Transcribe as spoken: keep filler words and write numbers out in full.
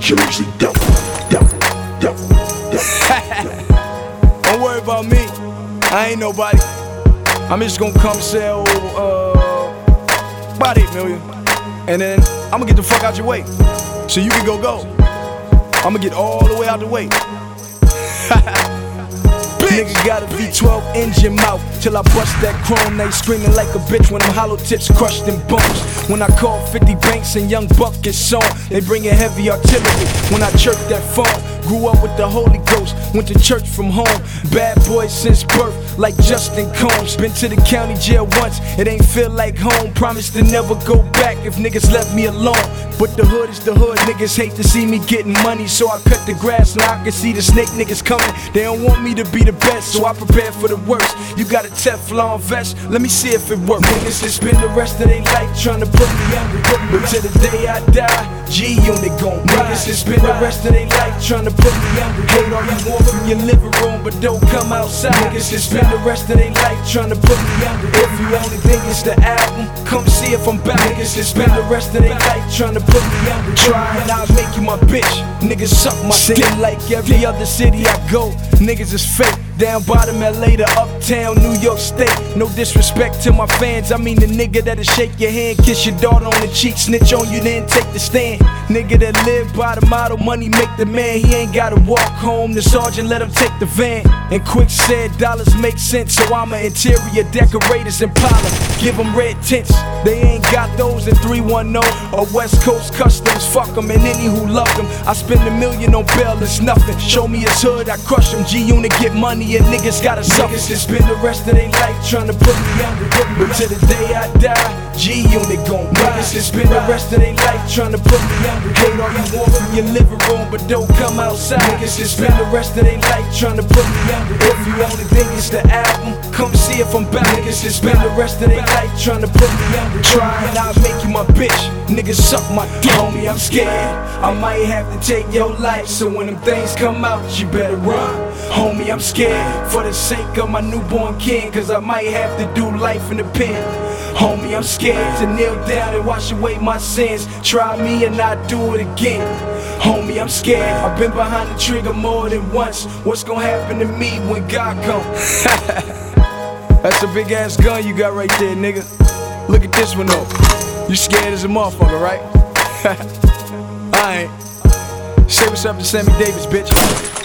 Jersey, dope, dope, dope, dope. Don't worry about me, I ain't nobody. I'm just gonna come sell uh, about eight million, and then I'ma get the fuck out your way, so you can go go. I'ma get all the way out the way. Nigga got a V twelve engine mouth till I bust that chrome. They screaming like a bitch when them hollow tips crushed in bones. When I call fifty Banks and Young Buck get song, they bringin' heavy artillery. When I chirp that phone, grew up with the Holy Ghost, went to church from home. Bad boy since birth, like Justin Combs. Been to the county jail once, it ain't feel like home. Promise to never go back if niggas left me alone. But the hood is the hood, niggas hate to see me getting money, so I cut the grass now I can see the snake niggas coming. They don't want me to be the best, so I prepare for the worst. You got a Teflon vest, let me see if it works. Niggas that spend the rest of their life trying to put me under, but till the day I die, G-Unit gon' ride. Niggas that spend the rest of their life trying to put me under. Hate all you want from your living room, but don't come outside. Niggas that spend the rest of their life trying to put me under. If you only think it's the album, come see if I'm back. Niggas that spend the rest of their life trying to put me under. Try and I'll make you my bitch. Niggas suck my dick. Like every other city I go, niggas is fake. Down bottom L A to uptown New York State. No disrespect to my fans, I mean the nigga that'll shake your hand, kiss your daughter on the cheek, snitch on you, then take the stand. Nigga that live by the motto, money make the man. He ain't gotta walk home, the sergeant let him take the van. And Quick said dollars make sense, so I'm an interior decorators Impala. Give them red tints, they ain't got those in three one zero or West Coast Customs. Fuck them and any who love them. I spend a million on bail, it's nothing. Show me his hood, I crush him. G-Unit get money and niggas gotta suffer. Niggas that spend the rest of their life trying to put me under, but till the day I die, G-Unit gon' ride. Niggas that spend the rest of their life trying to put me under. Hate all you want from your living room, but don't come outside. Niggas that spend the rest of their life trying to put me under. If you only think it's the album, come see if I'm back. Niggas that spend the rest of their life trying to put me under. Try and I'll make you my bitch. Niggas suck my dick. Homie, I'm scared, I might have to take your life, so when them things come out, you better run. Homie, I'm scared for the sake of my newborn king, cause I might have to do life in the pen. Homie, I'm scared to kneel down and wash away my sins. Try me and I'll do it again. Homie, I'm scared, I've been behind the trigger more than once. What's gonna happen to me when God come? That's a big ass gun you got right there, nigga. Look at this one though. You scared as a motherfucker, right? I ain't. Say what's up to Sammy Davis, bitch.